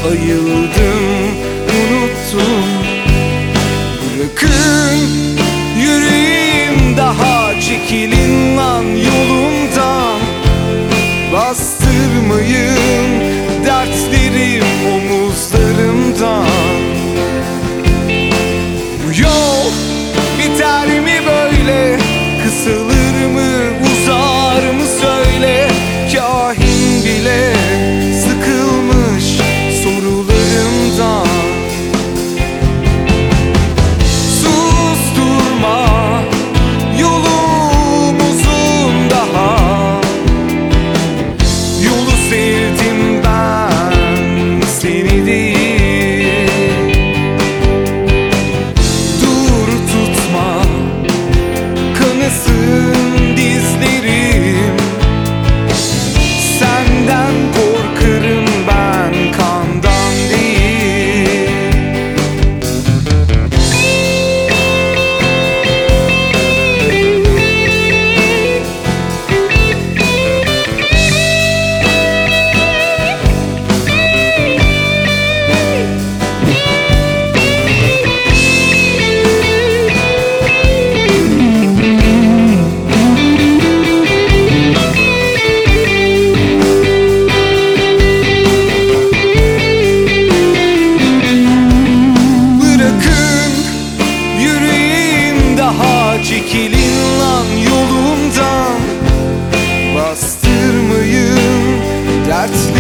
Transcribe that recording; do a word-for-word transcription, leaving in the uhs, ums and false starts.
ayıldım, unuttum. Bırakın yürüyeyim, daha çekilin lan yolumdan. Bastırmayın dertlerim omuzlarımdan. Bu yol biter mi böyle? Kısalır mı, uzar mı söyle? Kahin bile sıkılmış sorularımdan. Susturma, yolum uzun daha. Yolu sevdim ben, seni değil. Dur tutma, kanasın dizlerim. Senden korkarım ben, kandan değil. Bırakın yürüyeyim, daha çekilin lan yolumdan. Bastırmayın dertleri